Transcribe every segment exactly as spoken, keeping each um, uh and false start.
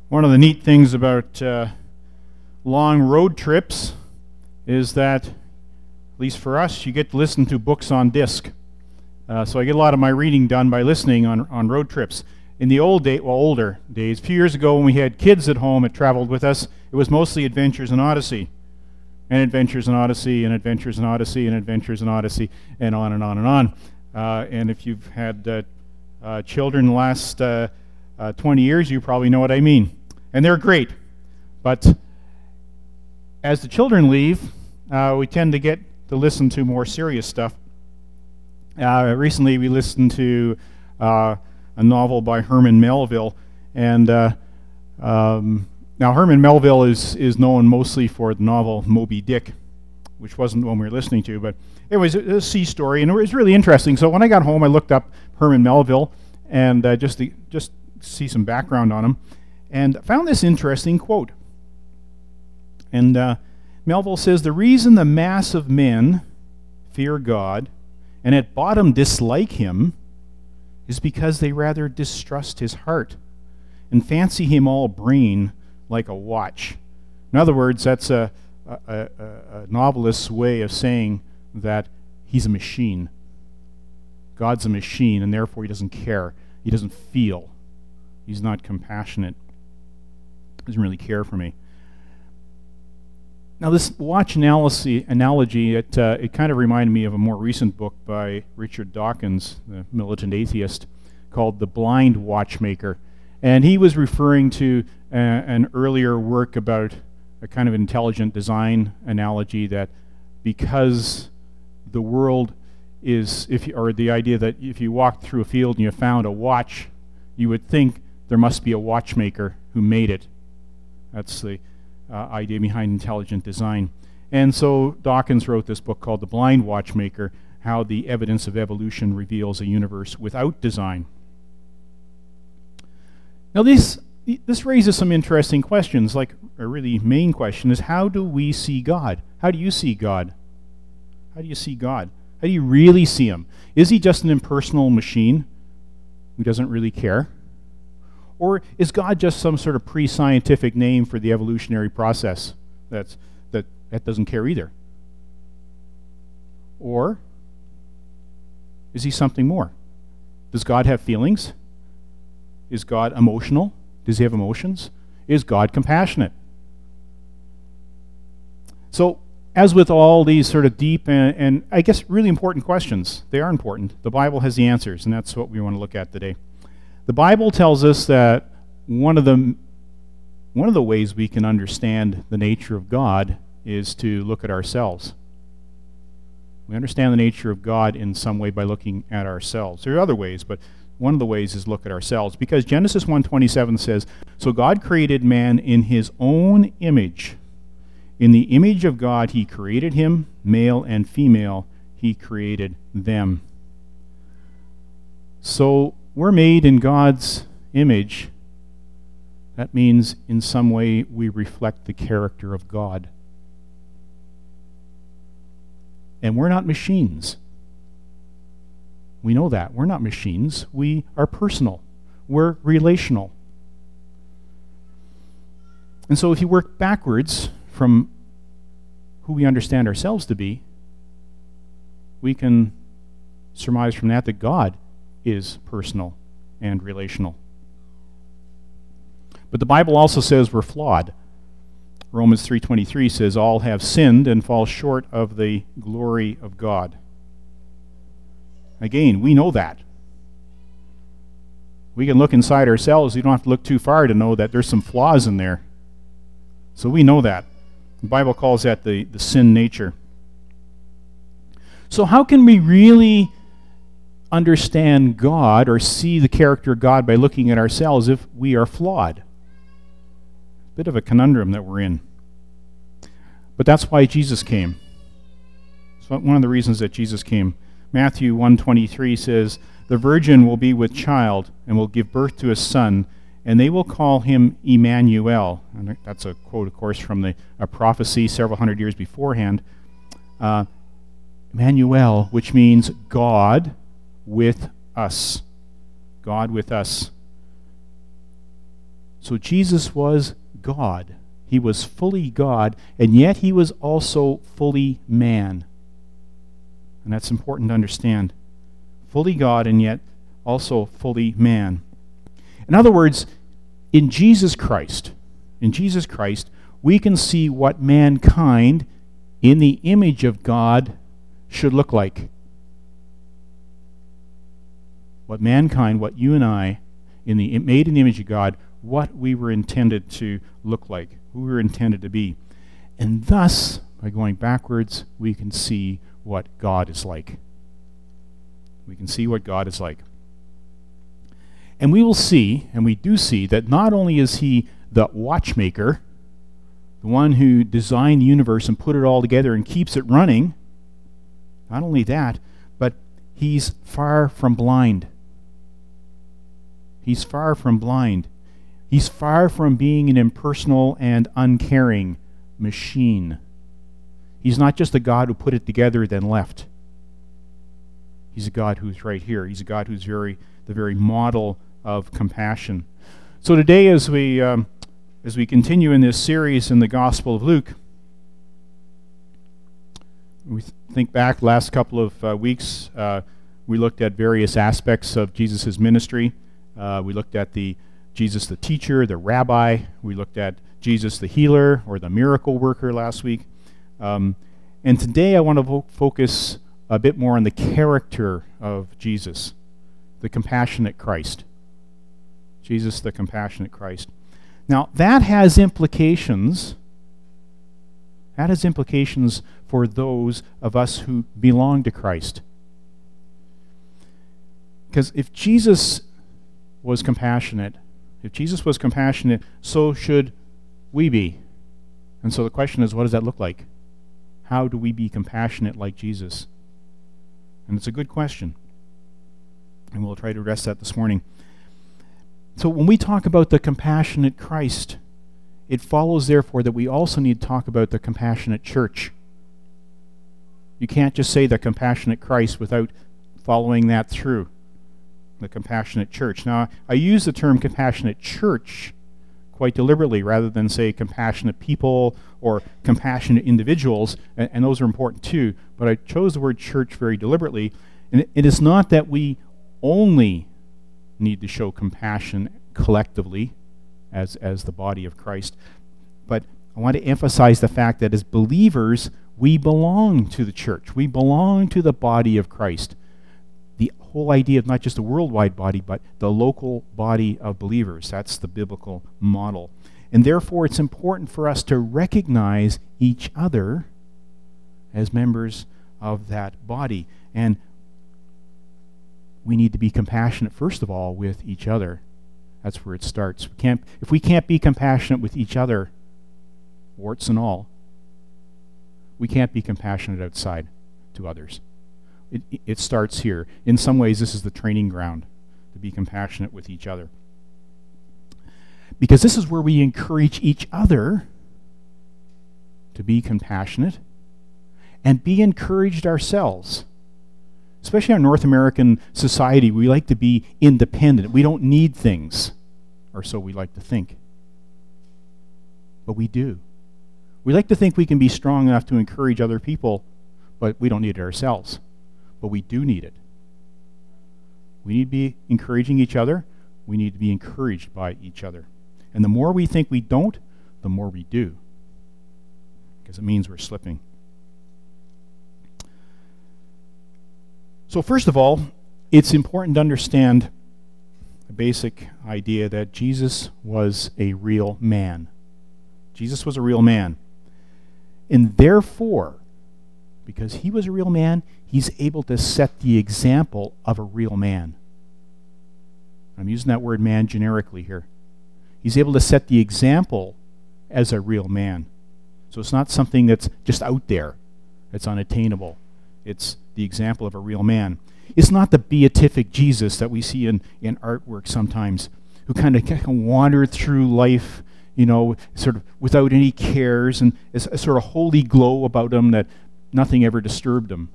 One of the neat things about uh, long road trips is that, at least for us, you get to listen to books on disc. Uh, so I get a lot of my reading done by listening on, on road trips. In the old day, well, older days, a few years ago when we had kids at home that traveled with us, it was mostly Adventures in Odyssey. And Adventures in Odyssey, and Adventures in Odyssey, and Adventures in Odyssey, and on and on and on. Uh, and if you've had uh, uh, children the last uh, uh, twenty years, you probably know what I mean. And they're great. But as the children leave, uh, we tend to get to listen to more serious stuff. Uh, recently we listened to uh, a novel by Herman Melville. And uh, um, now Herman Melville is, is known mostly for the novel Moby Dick, which wasn't the one we were listening to. But it was a, a sea story, and it was really interesting. So when I got home, I looked up Herman Melville and uh, just to just see some background on him. And found this interesting quote. And uh, Melville says, "The reason the mass of men fear God and at bottom dislike him is because they rather distrust his heart and fancy him all brain like a watch." In other words, that's a, a, a, a novelist's way of saying that he's a machine. God's a machine, and therefore he doesn't care. He doesn't feel. He's not compassionate. Doesn't really care for me. Now, this watch analogy, analogy it, uh, it kind of reminded me of a more recent book by Richard Dawkins, the militant atheist, called The Blind Watchmaker. And he was referring to uh, an earlier work about a kind of intelligent design analogy that because the world is, if you, or the idea that if you walked through a field and you found a watch, you would think there must be a watchmaker who made it. That's the uh, idea behind intelligent design. And so Dawkins wrote this book called The Blind Watchmaker, How the Evidence of Evolution Reveals a Universe Without Design. Now this, this raises some interesting questions, like a really main question is, how do we see God? How do you see God? How do you see God? How do you really see him? Is he just an impersonal machine who doesn't really care? Or is God just some sort of pre-scientific name for the evolutionary process that's, that, that doesn't care either? Or is he something more? Does God have feelings? Is God emotional? Does he have emotions? Is God compassionate? So, as with all these sort of deep and, and I guess really important questions, they are important. The Bible has the answers, and that's what we want to look at today. The Bible tells us that one of the one of the ways we can understand the nature of God is to look at ourselves. We understand the nature of God in some way by looking at ourselves. There are other ways, but one of the ways is look at ourselves, because Genesis one twenty-seven says, "So God created man in his own image. In the image of God he created him, male and female he created them." So we're made in God's image. That means in some way we reflect the character of God. And we're not machines. We know that. We're not machines. We are personal. We're relational. And so if you work backwards from who we understand ourselves to be, we can surmise from that that God is personal and relational. But the Bible also says we're flawed. Romans three twenty-three says, "All have sinned and fall short of the glory of God." Again, we know that. We can look inside ourselves. You don't have to look too far to know that there's some flaws in there. So we know that. The Bible calls that the, the sin nature. So how can we really understand God or see the character of God by looking at ourselves if we are flawed? Bit of a conundrum that we're in. But that's why Jesus came. It's one of the reasons that Jesus came. Matthew one twenty-three says, "The virgin will be with child and will give birth to a son, and they will call him Emmanuel." And that's a quote, of course, from the, a prophecy several hundred years beforehand. Uh, Emmanuel, which means God with us. God with us. So Jesus was God. He was fully God, and yet he was also fully man. And that's important to understand. Fully God, and yet also fully man. In other words, in Jesus Christ, in Jesus Christ, we can see what mankind in the image of God should look like. What mankind, what you and I, in the made in the image of God, what we were intended to look like, who we were intended to be. And thus, by going backwards, we can see what God is like. We can see what God is like. And we will see, and we do see, that not only is he the watchmaker, the one who designed the universe and put it all together and keeps it running, not only that, but he's far from blind. He's far from blind. He's far from being an impersonal and uncaring machine. He's not just a God who put it together then left. He's a God who's right here. He's a God who's very the very model of compassion. So today, as we um, as we continue in this series in the Gospel of Luke, we th- think back last couple of uh, weeks, uh, we looked at various aspects of Jesus' ministry. Uh, we looked at the Jesus the teacher, the rabbi. We looked at Jesus the healer or the miracle worker last week. Um, and today I want to vo- focus a bit more on the character of Jesus, the compassionate Christ. Jesus the compassionate Christ. Now, that has implications. That has implications for those of us who belong to Christ. Because if Jesus was compassionate, if Jesus was compassionate, so should we be. And so the question is, what does that look like? How do we be compassionate like Jesus? And it's a good question. And we'll try to address that this morning. So when we talk about the compassionate Christ, it follows, therefore, that we also need to talk about the compassionate church. You can't just say the compassionate Christ without following that through. The compassionate church. Now, I use the term compassionate church quite deliberately rather than say compassionate people or compassionate individuals, and, and those are important too, but I chose the word church very deliberately. And it, it is not that we only need to show compassion collectively as, as the body of Christ, but I want to emphasize the fact that as believers, we belong to the church. We belong to the body of Christ. The whole idea of not just a worldwide body, but the local body of believers. That's the biblical model. And therefore, it's important for us to recognize each other as members of that body. And we need to be compassionate, first of all, with each other. That's where it starts. We can't, if we can't be compassionate with each other, warts and all, we can't be compassionate outside to others. It, it starts here. In some ways, this is the training ground to be compassionate with each other. Because this is where we encourage each other to be compassionate and be encouraged ourselves. Especially in our North American society, we like to be independent. We don't need things, or so we like to think. But we do. We like to think we can be strong enough to encourage other people, but we don't need it ourselves. But we do need it. We need to be encouraging each other. We need to be encouraged by each other. And the more we think we don't, the more we do. Because it means we're slipping. So first of all, it's important to understand the basic idea that Jesus was a real man. Jesus was a real man. And therefore, because he was a real man, he's able to set the example of a real man. I'm using that word man generically here. He's able to set the example as a real man. So it's not something that's just out there. It's unattainable. It's the example of a real man. It's not the beatific Jesus that we see in, in artwork sometimes, who kind of, kind of wandered through life, you know, sort of without any cares, and it's a sort of holy glow about him that nothing ever disturbed him.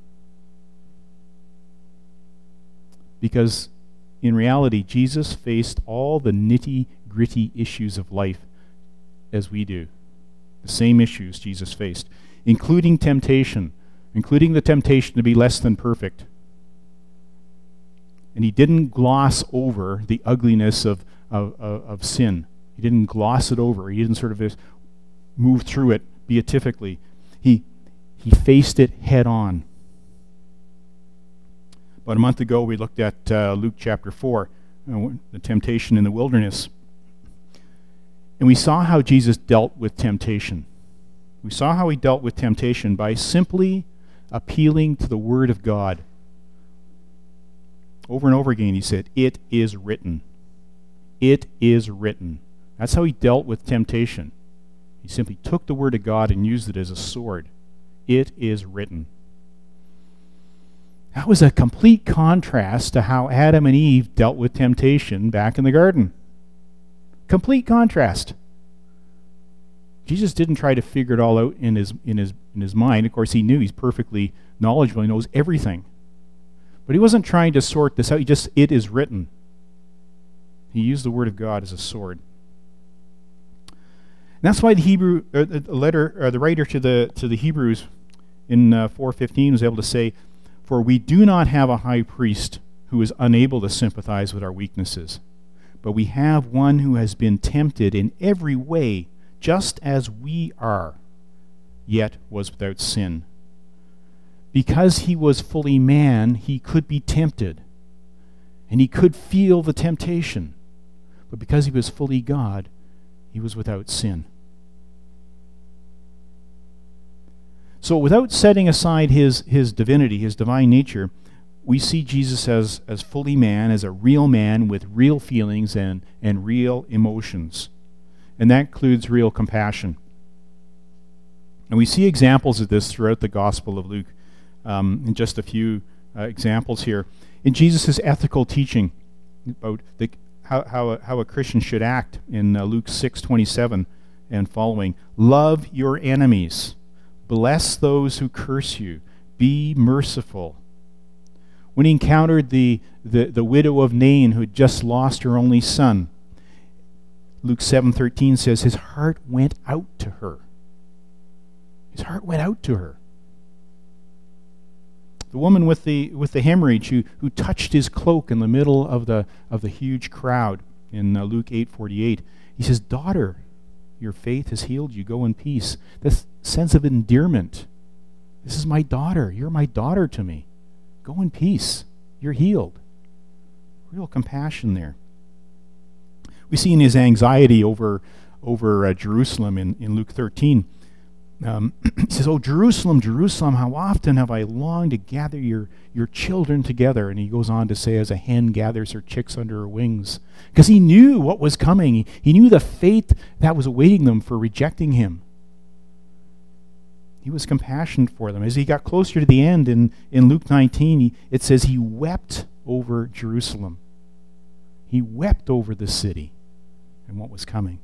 Because in reality, Jesus faced all the nitty gritty issues of life as we do. The same issues Jesus faced, including temptation, including the temptation to be less than perfect. And he didn't gloss over the ugliness of, of, of, of sin. He didn't gloss it over. He didn't sort of just move through it beatifically. He, he faced it head on. About a month ago, we looked at uh, Luke chapter four, uh, the temptation in the wilderness. And we saw how Jesus dealt with temptation. We saw how he dealt with temptation by simply appealing to the Word of God. Over and over again, he said, "It is written. It is written." That's how he dealt with temptation. He simply took the Word of God and used it as a sword. It is written. That was a complete contrast to how Adam and Eve dealt with temptation back in the garden. Complete contrast. Jesus didn't try to figure it all out in his in his in his mind. Of course, he knew he's perfectly knowledgeable. He knows everything. But he wasn't trying to sort this out. He just, it is written. He used the Word of God as a sword. And that's why the Hebrew, uh, the letter, uh, the writer to the to the Hebrews in uh, four fifteen was able to say, "For we do not have a high priest who is unable to sympathize with our weaknesses, but we have one who has been tempted in every way, just as we are, yet was without sin." Because he was fully man, he could be tempted, and he could feel the temptation. But because he was fully God, he was without sin. So without setting aside his, his divinity, his divine nature, we see Jesus as, as fully man, as a real man with real feelings and, and real emotions. And that includes real compassion. And we see examples of this throughout the Gospel of Luke. Um, in just a few uh, examples here. In Jesus' ethical teaching about the, how, how, a, how a Christian should act in uh, Luke six twenty-seven and following, "Love your enemies, bless those who curse you, be merciful." When he encountered the, the, the widow of Nain who had just lost her only son, Luke seven thirteen says his heart went out to her. His heart went out to her. The woman with the with the hemorrhage who, who touched his cloak in the middle of the of the huge crowd in uh, Luke eight forty-eight. He says, "Daughter, your faith has healed you. Go in peace." This sense of endearment. This is my daughter. You're my daughter to me. Go in peace. You're healed. Real compassion there. We see in his anxiety over over uh, Jerusalem in, in Luke thirteen. Um, he says, "Oh, Jerusalem, Jerusalem, how often have I longed to gather your, your children together." And he goes on to say, "As a hen gathers her chicks under her wings." Because he knew what was coming. He, he knew the fate that was awaiting them for rejecting him. He was compassionate for them. As he got closer to the end in, in Luke nineteen, he, it says he wept over Jerusalem. He wept over the city and what was coming.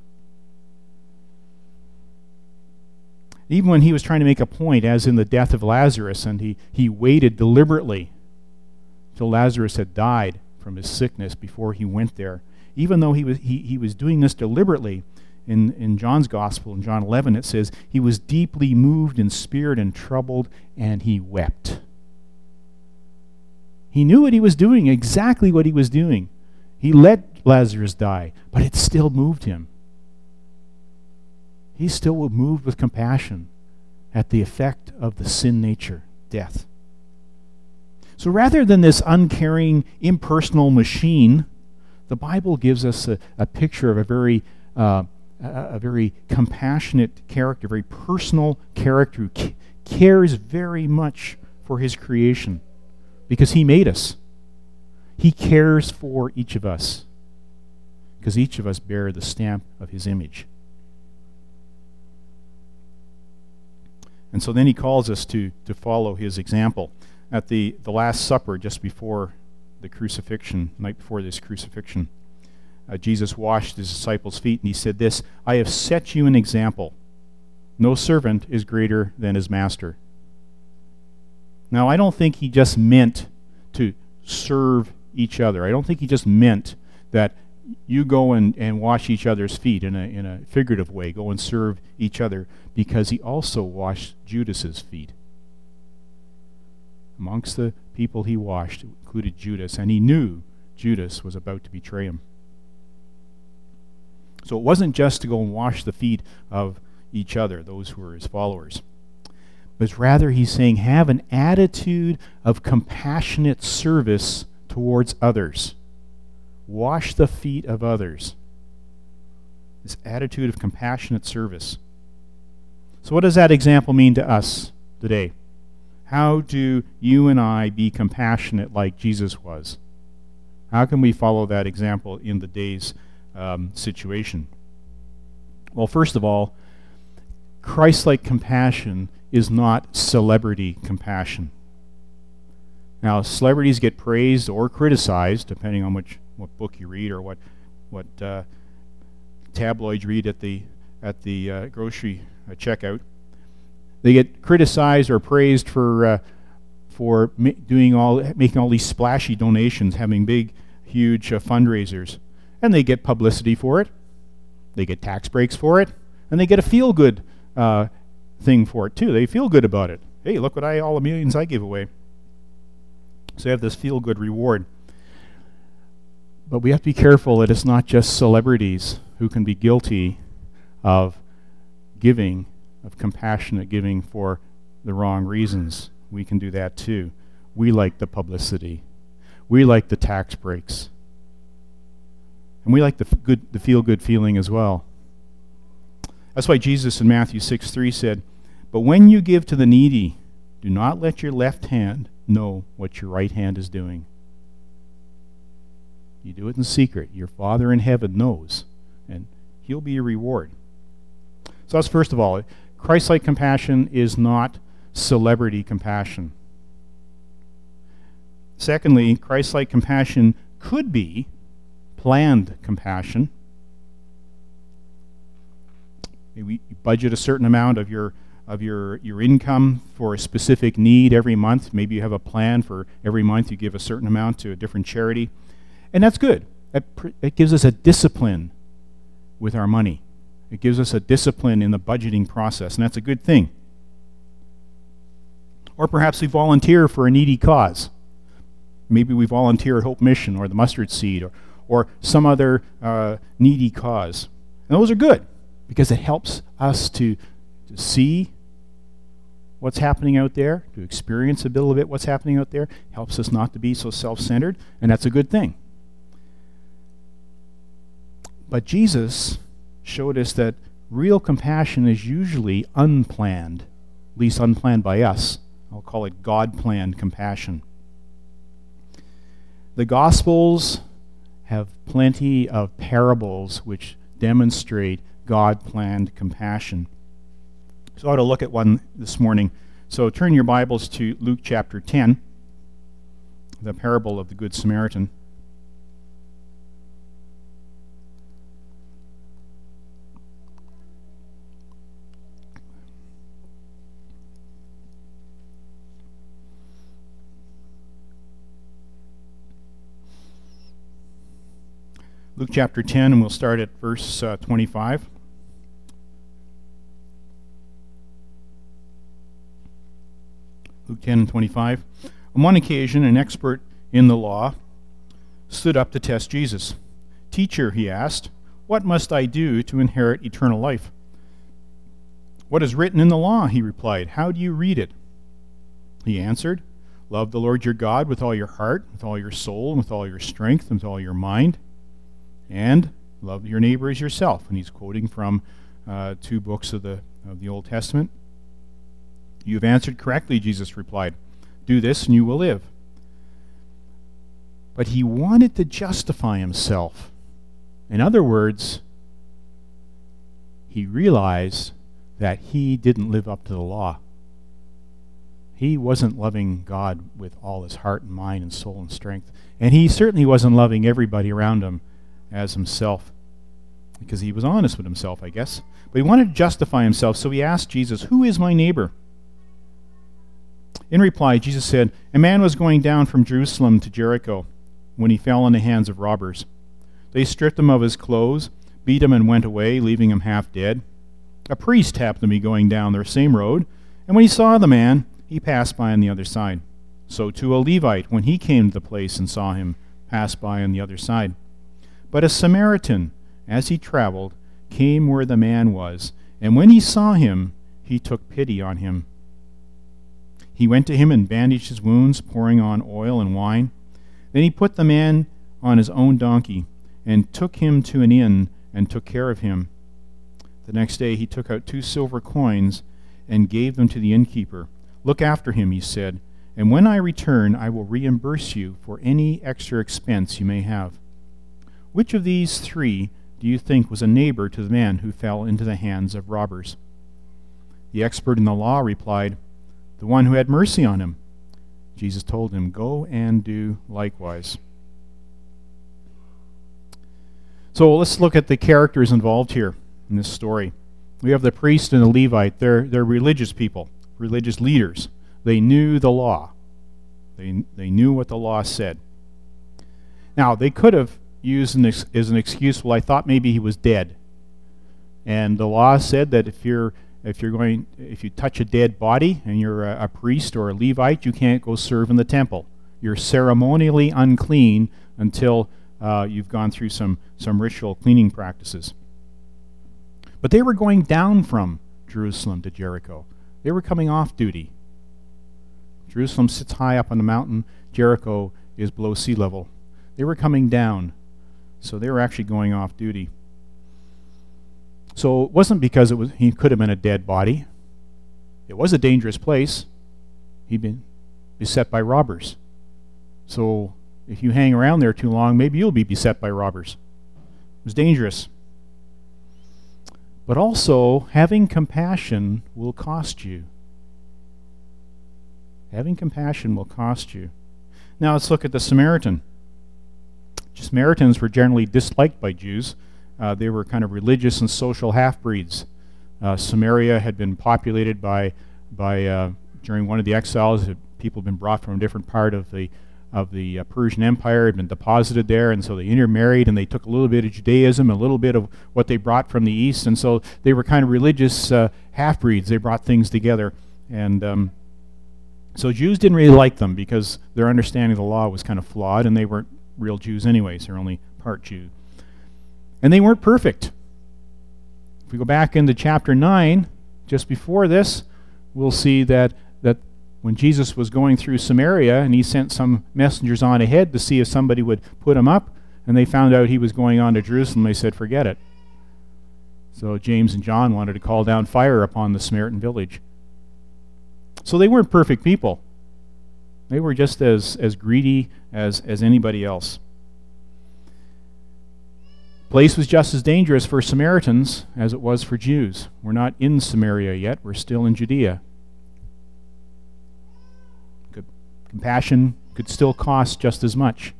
Even when he was trying to make a point, as in the death of Lazarus, and he, he waited deliberately till Lazarus had died from his sickness before he went there. Even though he was he, he was doing this deliberately, in, in John's Gospel, in John eleven, it says, he was deeply moved in spirit and troubled, and he wept. He knew what he was doing, exactly what he was doing. He let Lazarus die, but it still moved him. He still moved with compassion at the effect of the sin nature, death. So rather than this uncaring, impersonal machine, the Bible gives us a, a picture of a very, uh, a, a very compassionate character, very personal character who c- cares very much for his creation because he made us. He cares for each of us because each of us bear the stamp of his image. And so then he calls us to, to follow his example. At the, the Last Supper, just before the crucifixion, night before this crucifixion, uh, Jesus washed his disciples' feet, and he said this, "I have set you an example. No servant is greater than his master." Now, I don't think he just meant to serve each other. I don't think he just meant that you go and, and wash each other's feet in a, in a figurative way. Go and serve each other, because he also washed Judas's feet. Amongst the people he washed included Judas, and he knew Judas was about to betray him. So it wasn't just to go and wash the feet of each other, those who were his followers, but rather he's saying have an attitude of compassionate service towards others. Wash the feet of others. This attitude of compassionate service. So what does that example mean to us today? How do you and I be compassionate like Jesus was? How can we follow that example in the day's um, situation? Well, first of all, Christ-like compassion is not celebrity compassion. Now, celebrities get praised or criticized, depending on which what book you read or what what uh, tabloids you read at the at the uh, grocery uh, checkout. They get criticized or praised for uh, for ma- doing all making all these splashy donations, having big, huge uh, fundraisers, and they get publicity for it. They get tax breaks for it, and they get a feel-good uh, thing for it too. They feel good about it. Hey, look what I all the millions I give away. So they have this feel-good reward. But we have to be careful that it's not just celebrities who can be guilty of giving, of compassionate giving for the wrong reasons. We can do that too. We like the publicity. We like the tax breaks. And we like the f- good, the feel-good feeling as well. That's why Jesus in Matthew six three said, "But when you give to the needy, do not let your left hand know what your right hand is doing." You do it in secret. Your Father in heaven knows, and he'll be your reward. So that's first of all. Christ-like compassion is not celebrity compassion. Secondly, Christ-like compassion could be planned compassion. Maybe you budget a certain amount of your of your, your income for a specific need every month. Maybe you have a plan for every month you give a certain amount to a different charity. And that's good. That pr- it gives us a discipline with our money. It gives us a discipline in the budgeting process, and that's a good thing. Or perhaps we volunteer for a needy cause. Maybe we volunteer at Hope Mission or the Mustard Seed or, or some other uh, needy cause. And those are good because it helps us to, to see what's happening out there, to experience a little bit what's happening out there, helps us not to be so self-centered, and that's a good thing. But Jesus showed us that real compassion is usually unplanned, at least unplanned by us. I'll call it God-planned compassion. The Gospels have plenty of parables which demonstrate God-planned compassion. So I ought to look at one this morning. So turn your Bibles to Luke chapter ten, the parable of the Good Samaritan. Luke chapter ten, and we'll start at verse uh, twenty-five. Luke ten and twenty-five. On one occasion, an expert in the law stood up to test Jesus. "Teacher," he asked, "what must I do to inherit eternal life?" "What is written in the law?" he replied. "How do you read it?" He answered, "Love the Lord your God with all your heart, with all your soul, and with all your strength, and with all your mind. And love your neighbor as yourself." And he's quoting from uh, two books of the of the Old Testament. "You have answered correctly," Jesus replied. "Do this and you will live." But he wanted to justify himself. In other words, he realized that he didn't live up to the law. He wasn't loving God with all his heart and mind and soul and strength. And he certainly wasn't loving everybody around him as himself, because he was honest with himself, I guess. But he wanted to justify himself, so he asked Jesus, "Who is my neighbor?" In reply, Jesus said, "A man was going down from Jerusalem to Jericho when he fell in the hands of robbers. They stripped him of his clothes, beat him, and went away, leaving him half dead. A priest happened to be going down their same road, and when he saw the man, he passed by on the other side. So too a Levite, when he came to the place and saw him, passed by on the other side. But a Samaritan, as he traveled, came where the man was, and when he saw him, he took pity on him. He went to him and bandaged his wounds, pouring on oil and wine. Then he put the man on his own donkey, and took him to an inn, and took care of him. The next day he took out two silver coins, and gave them to the innkeeper. Look after him, he said, and when I return, I will reimburse you for any extra expense you may have. Which of these three do you think was a neighbor to the man who fell into the hands of robbers? The expert in the law replied, the one who had mercy on him. Jesus told him, go and do likewise. So let's look at the characters involved here in this story. We have the priest and the Levite. They're, they're religious people, religious leaders. They knew the law. They, they knew what the law said. Now, they could have used an ex, as an excuse, well, I thought maybe he was dead. And the law said that if you're if you're going if you touch a dead body and you're a, a priest or a Levite, you can't go serve in the temple. You're ceremonially unclean until uh, you've gone through some some ritual cleaning practices. But they were going down from Jerusalem to Jericho. They were coming off duty. Jerusalem sits high up on the mountain. Jericho is below sea level. They were coming down, so they were actually going off duty. So it wasn't because it was he could have been a dead body. It was a dangerous place. He'd been beset by robbers. So if you hang around there too long, maybe you'll be beset by robbers. It was dangerous. But also, having compassion will cost you. Having compassion will cost you. Now let's look at the Samaritan. Samaritans were generally disliked by Jews. Uh, they were kind of religious and social half-breeds. Uh, Samaria had been populated by, by uh, during one of the exiles, people had been brought from a different part of the of the uh, Persian Empire, had been deposited there, and so they intermarried, and they took a little bit of Judaism, a little bit of what they brought from the East, and so they were kind of religious uh, half-breeds. They brought things together, and um, so Jews didn't really like them because their understanding of the law was kind of flawed, and they weren't real Jews anyways. They're only part Jew. And they weren't perfect. If we go back into chapter nine, just before this, we'll see that that when Jesus was going through Samaria and he sent some messengers on ahead to see if somebody would put him up, and they found out he was going on to Jerusalem, they said, forget it. So James and John wanted to call down fire upon the Samaritan village. So they weren't perfect people. They were just as, as greedy as, as anybody else. The place was just as dangerous for Samaritans as it was for Jews. We're not in Samaria yet. We're still in Judea. Good. Compassion could still cost just as much.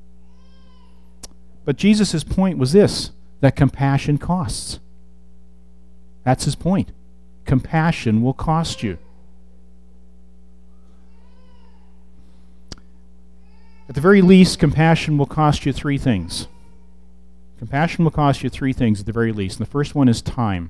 But Jesus' point was this, that compassion costs. That's his point. Compassion will cost you. At the very least, compassion will cost you three things. Compassion will cost you three things at the very least. And the first one is time.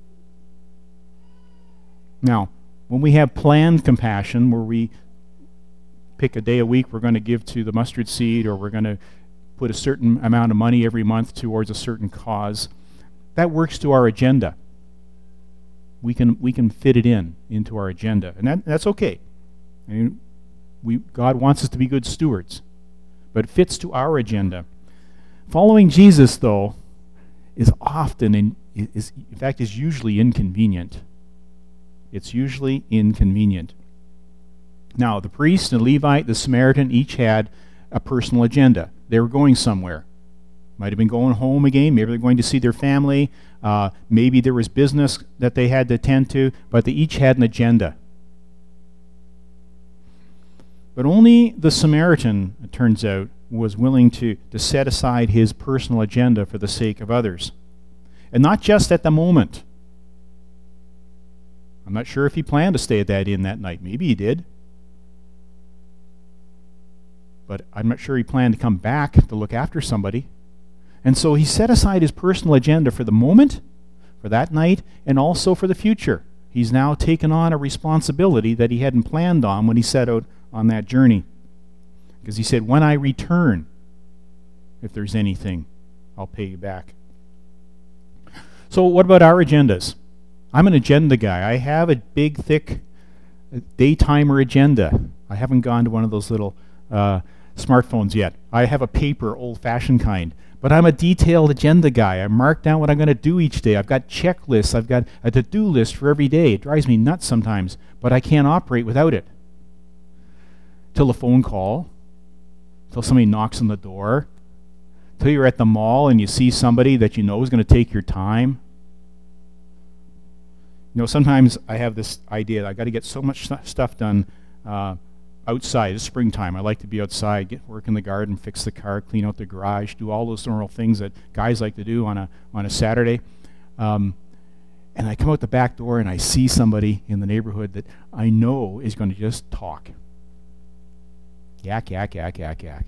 Now, when we have planned compassion, where we pick a day a week we're going to give to the mustard seed, or we're going to put a certain amount of money every month towards a certain cause, that works to our agenda. We can we can fit it in into our agenda, and that, that's okay. I mean, we God wants us to be good stewards, but it fits to our agenda. Following Jesus, though, is often, in, is, in fact, is usually inconvenient. It's usually inconvenient. Now, the priest and Levite, the Samaritan, each had a personal agenda. They were going somewhere. Might have been going home again. Maybe they're going to see their family. Uh, maybe there was business that they had to attend to, but they each had an agenda. But only the Samaritan, it turns out, was willing to, to set aside his personal agenda for the sake of others. And not just at the moment. I'm not sure if he planned to stay at that inn that night. Maybe he did. But I'm not sure he planned to come back to look after somebody. And so he set aside his personal agenda for the moment, for that night, and also for the future. He's now taken on a responsibility that he hadn't planned on when he set out on that journey. Because he said, when I return, if there's anything, I'll pay you back. So what about our agendas? I'm an agenda guy. I have a big, thick daytimer agenda. I haven't gone to one of those little uh, smartphones yet. I have a paper, old-fashioned kind. But I'm a detailed agenda guy. I mark down what I'm going to do each day. I've got checklists. I've got a to-do list for every day. It drives me nuts sometimes, but I can't operate without it. Till a phone call, till somebody knocks on the door, till you're at the mall and you see somebody that you know is going to take your time. You know, sometimes I have this idea that I've got to get so much st- stuff done uh, outside. It's springtime. I like to be outside, get work in the garden, fix the car, clean out the garage, do all those normal things that guys like to do on a on a Saturday. Um, and I come out the back door and I see somebody in the neighborhood that I know is going to just talk. Yak, yak, yak, yak, yak.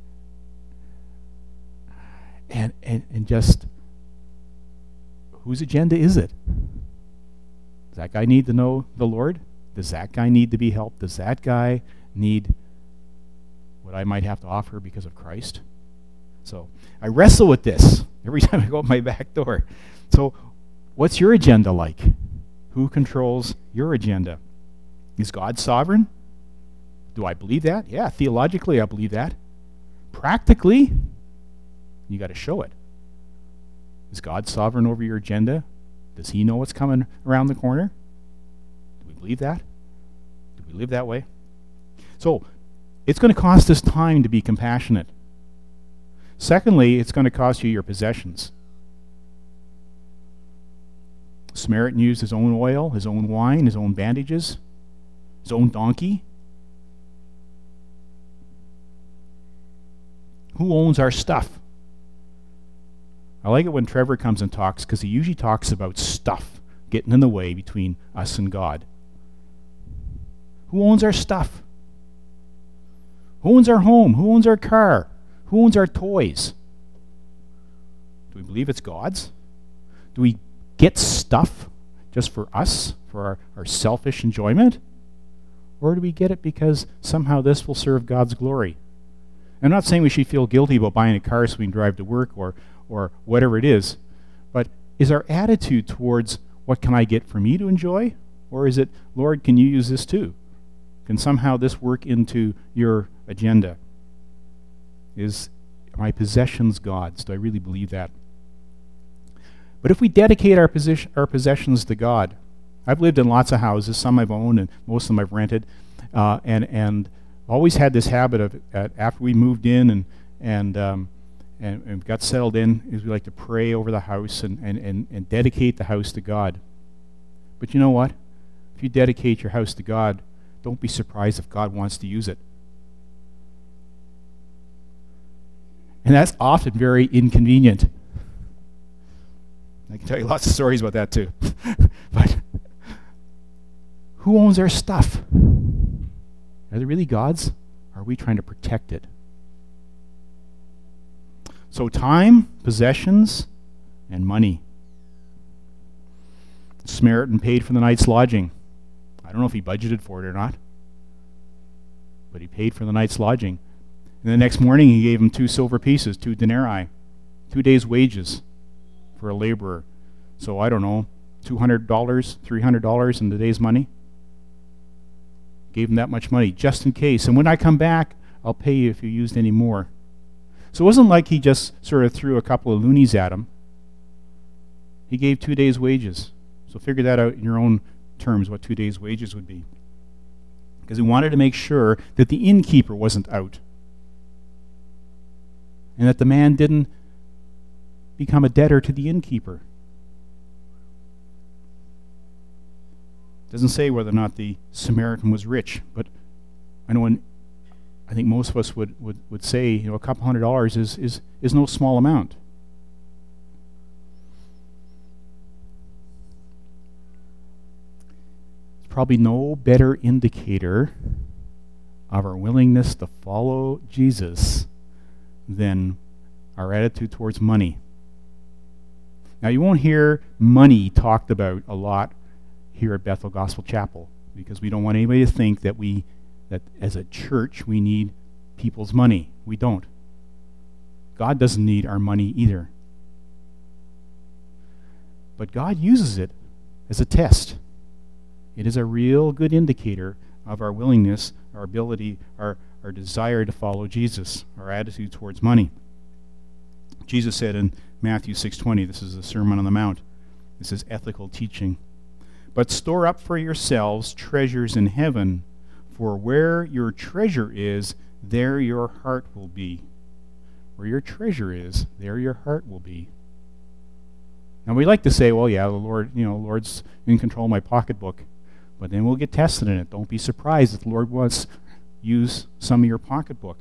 And, and, and just, whose agenda is it? Does that guy need to know the Lord? Does that guy need to be helped? Does that guy need what I might have to offer because of Christ? So I wrestle with this every time I go out my back door. So what's your agenda like? Who controls your agenda? Is God sovereign? Do I believe that? Yeah, theologically I believe that. Practically, you got to show it. Is God sovereign over your agenda? Does he know what's coming around the corner? Do we believe that? Do we live that way? So, it's going to cost us time to be compassionate. Secondly, it's going to cost you your possessions. The Samaritan used his own oil, his own wine, his own bandages, his own donkey. Who owns our stuff? I like it when Trevor comes and talks because he usually talks about stuff getting in the way between us and God. Who owns our stuff? Who owns our home? Who owns our car? Who owns our toys? Do we believe it's God's? Do we get stuff just for us, for our, our selfish enjoyment? Or do we get it because somehow this will serve God's glory? I'm not saying we should feel guilty about buying a car so we can drive to work or or whatever it is, but is our attitude towards what can I get for me to enjoy? Or is it, Lord, can you use this too? Can somehow this work into your agenda? Is my possessions God's? Do I really believe that? But if we dedicate our, position, our possessions to God, I've lived in lots of houses, some I've owned and most of them I've rented, uh, and and always had this habit of, uh, after we moved in and, and um, And, and got settled in, is we like to pray over the house and, and, and, and dedicate the house to God. But you know what? If you dedicate your house to God, don't be surprised if God wants to use it. And that's often very inconvenient. I can tell you lots of stories about that too. But who owns our stuff? Are they really God's? Or are we trying to protect it? So time, possessions, and money. The Samaritan paid for the night's lodging. I don't know if he budgeted for it or not, but he paid for the night's lodging. And the next morning he gave him two silver pieces, two denarii, two days' wages for a laborer. So I don't know, two hundred dollars, three hundred dollars in the day's money. Gave him that much money just in case. And when I come back, I'll pay you if you used any more. So it wasn't like he just sort of threw a couple of loonies at him. He gave two days' wages. So figure that out in your own terms, what two days' wages would be. Because he wanted to make sure that the innkeeper wasn't out. And that the man didn't become a debtor to the innkeeper. It doesn't say whether or not the Samaritan was rich, but I know when I think most of us would, would, would say, you know, a couple hundred dollars is, is, is no small amount. It's probably no better indicator of our willingness to follow Jesus than our attitude towards money. Now, you won't hear money talked about a lot here at Bethel Gospel Chapel, because we don't want anybody to think that we, that as a church, we need people's money. We don't. God doesn't need our money either. But God uses it as a test. It is a real good indicator of our willingness, our ability, our, our desire to follow Jesus, our attitude towards money. Jesus said in Matthew six twenty, this is the Sermon on the Mount, this is ethical teaching, "But store up for yourselves treasures in heaven, for where your treasure is, there your heart will be." Where your treasure is, there your heart will be. Now we like to say, well, yeah, the Lord, you know, the Lord's in control of my pocketbook, but then we'll get tested in it. Don't be surprised if the Lord wants to use some of your pocketbook.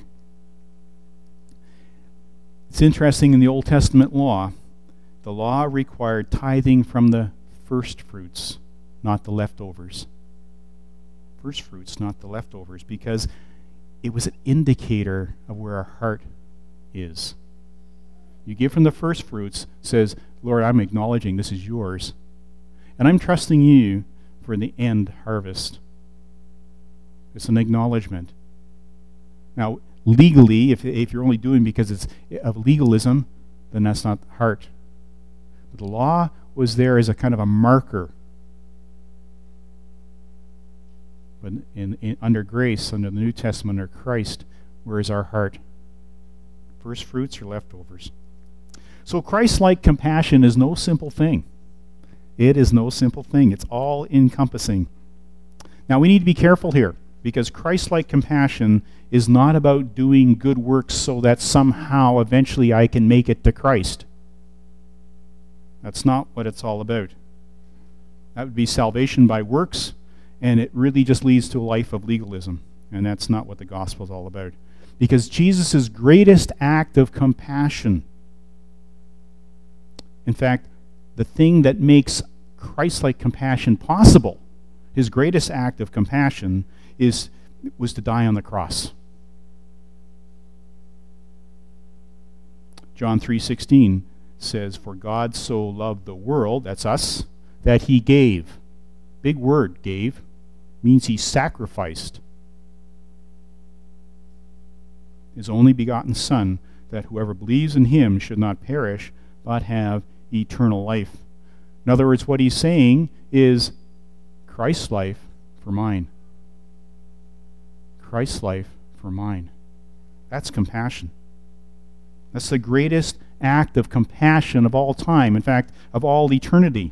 It's interesting, in the Old Testament law, the law required tithing from the first fruits, not the leftovers. First fruits, not the leftovers, because it was an indicator of where our heart is. You give from the first fruits, says, Lord, I'm acknowledging this is yours, and I'm trusting you for the end harvest. It's an acknowledgement. Now, legally, if if you're only doing because it's of legalism, then that's not heart. But the law was there as a kind of a marker. But in, in under grace, under the New Testament, under Christ, where is our heart? First fruits or leftovers? So Christ-like compassion is no simple thing. It is no simple thing. It's all encompassing. Now we need to be careful here, because Christ-like compassion is not about doing good works so that somehow eventually I can make it to Christ. That's not what it's all about. That would be salvation by works, and it really just leads to a life of legalism, and that's not what the gospel is all about. Because Jesus' greatest act of compassion, in fact, the thing that makes Christ-like compassion possible, his greatest act of compassion, is was to die on the cross. John three sixteen says, "For God so loved the world," that's us, "that he gave." Big word, gave. Means he sacrificed his only begotten Son, that whoever believes in him should not perish, but have eternal life. In other words, what he's saying is Christ's life for mine. Christ's life for mine. That's compassion. That's the greatest act of compassion of all time, in fact, of all eternity.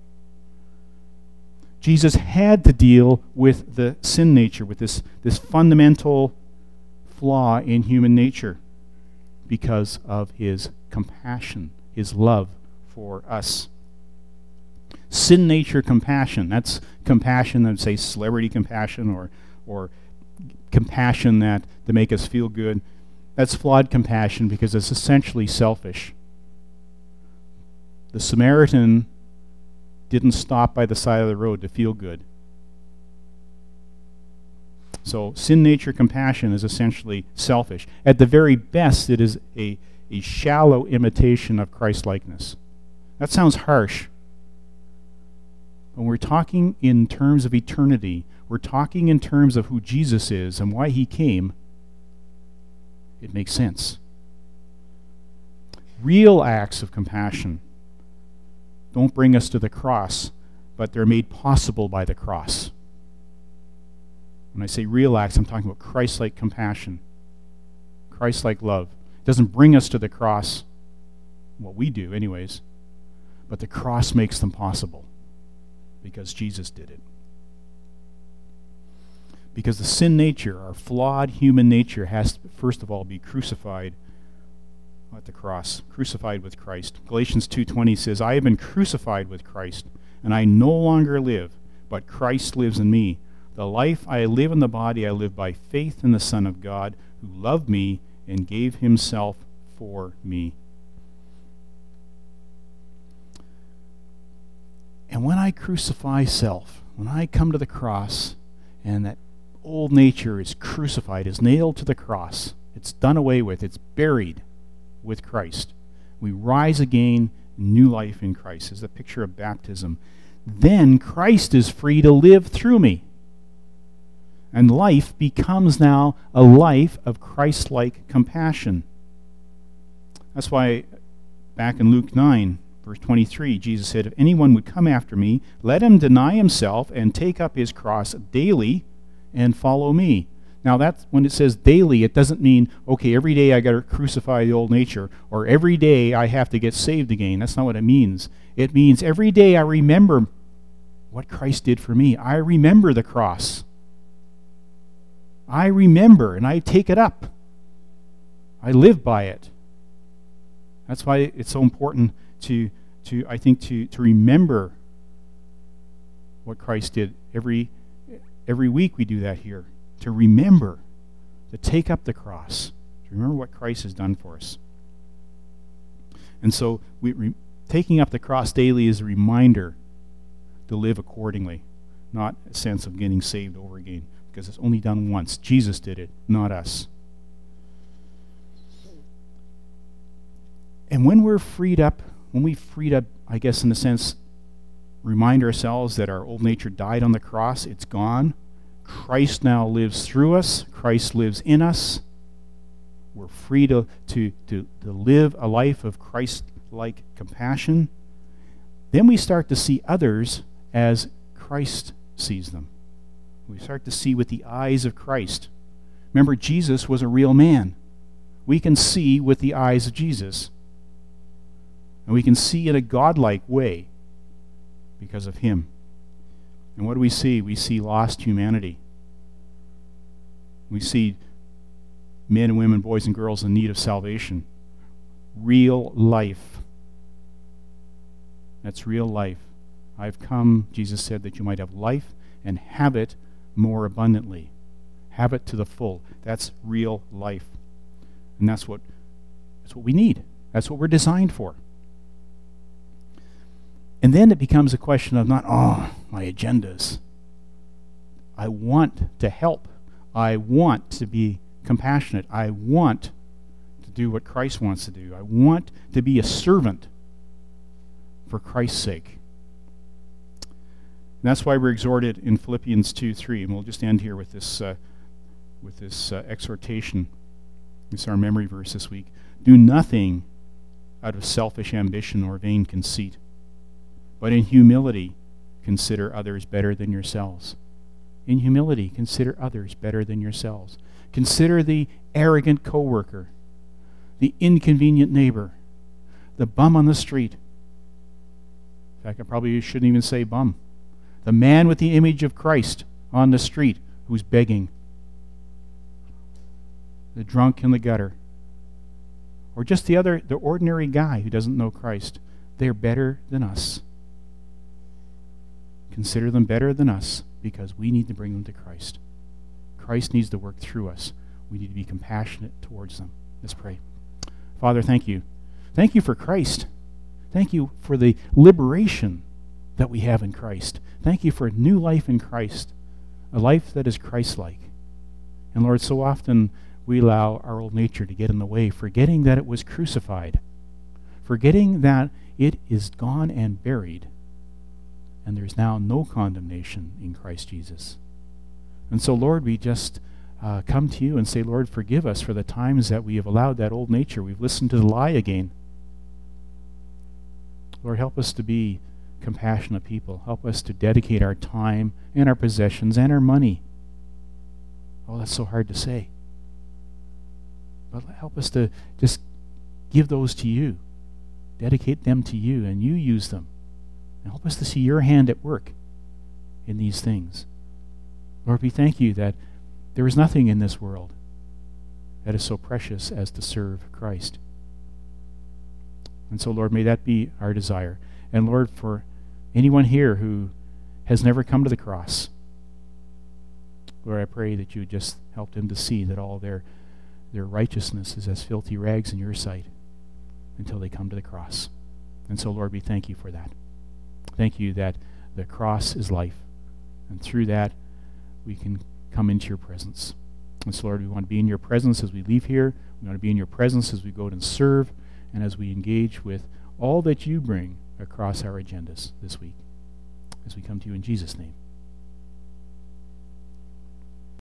Jesus had to deal with the sin nature, with this, this fundamental flaw in human nature, because of his compassion, his love for us. Sin nature compassion, that's compassion that would say celebrity compassion or or compassion that to make us feel good. That's flawed compassion because it's essentially selfish. The Samaritan didn't stop by the side of the road to feel good. So sin nature compassion is essentially selfish. At the very best, it is a, a shallow imitation of Christ-likeness. That sounds harsh. When we're talking in terms of eternity, we're talking in terms of who Jesus is and why he came, it makes sense. Real acts of compassion don't bring us to the cross, but they're made possible by the cross. When I say real acts, I'm talking about Christ-like compassion, Christ-like love. It doesn't bring us to the cross, what we do anyways, but the cross makes them possible because Jesus did it. Because the sin nature, our flawed human nature, has to first of all be crucified at the cross, crucified with Christ. Galatians two twenty says, "I have been crucified with Christ, and I no longer live, but Christ lives in me. The life I live in the body, I live by faith in the Son of God, who loved me and gave himself for me." And when I crucify self, when I come to the cross, and that old nature is crucified, is nailed to the cross, it's done away with, it's buried, with Christ. We rise again, new life in Christ. Is a picture of baptism. Then Christ is free to live through me. And life becomes now a life of Christ-like compassion. That's why back in Luke nine, verse twenty-three, Jesus said, if anyone would come after me, let him deny himself and take up his cross daily and follow me. Now, that's when it says daily, it doesn't mean, okay, every day I got to crucify the old nature, or every day I have to get saved again. That's not what it means. It means every day I remember what Christ did for me. I remember the cross. I remember, and I take it up. I live by it. That's why it's so important to, to I think, to, to remember what Christ did. Every, every week we do that here. To remember, to take up the cross, to remember what Christ has done for us. And so we, re, taking up the cross daily is a reminder to live accordingly, not a sense of getting saved over again, because it's only done once. Jesus did it, not us. And when we're freed up, when we freed up, I guess in a sense, remind ourselves that our old nature died on the cross, it's gone. Christ now lives through us. Christ lives in us. We're free to, to, to, to live a life of Christ-like compassion. Then we start to see others as Christ sees them. We start to see with the eyes of Christ. Remember, Jesus was a real man. We can see with the eyes of Jesus. And we can see in a godlike way because of him. And what do we see? We see lost humanity. We see men and women, boys and girls in need of salvation. Real life. That's real life. I've come, Jesus said, that you might have life and have it more abundantly. Have it to the full. That's real life. And that's what, that's what we need. That's what we're designed for. And then it becomes a question of not, oh, my agendas. I want to help. I want to be compassionate. I want to do what Christ wants to do. I want to be a servant for Christ's sake. And that's why we're exhorted in Philippians two three. And we'll just end here with this, uh, with this uh, exhortation. It's our memory verse this week. Do nothing out of selfish ambition or vain conceit, but in humility, consider others better than yourselves. In humility, consider others better than yourselves. Consider the arrogant coworker, the inconvenient neighbor, the bum on the street. In fact, I probably shouldn't even say bum. The man with the image of Christ on the street who's begging. The drunk in the gutter. Or just the other, the ordinary guy who doesn't know Christ. They're better than us. Consider them better than us because we need to bring them to Christ. Christ needs to work through us. We need to be compassionate towards them. Let's pray. Father, thank you. Thank you for Christ. Thank you for the liberation that we have in Christ. Thank you for a new life in Christ, a life that is Christ-like. And Lord, so often we allow our old nature to get in the way, forgetting that it was crucified, forgetting that it is gone and buried, and there's now no condemnation in Christ Jesus. And so, Lord, we just uh, come to you and say, Lord, forgive us for the times that we have allowed that old nature. We've listened to the lie again. Lord, help us to be compassionate people. Help us to dedicate our time and our possessions and our money. Oh, that's so hard to say. But help us to just give those to you. Dedicate them to you, and you use them. And help us to see your hand at work in these things. Lord, we thank you that there is nothing in this world that is so precious as to serve Christ. And so, Lord, may that be our desire. And Lord, for anyone here who has never come to the cross, Lord, I pray that you would just help them to see that all their, their righteousness is as filthy rags in your sight until they come to the cross. And so, Lord, we thank you for that. Thank you that the cross is life, and through that we can come into your presence. And so, Lord, we want to be in your presence as we leave here. We want to be in your presence as we go out and serve and as we engage with all that you bring across our agendas this week. As we come to you in Jesus' name.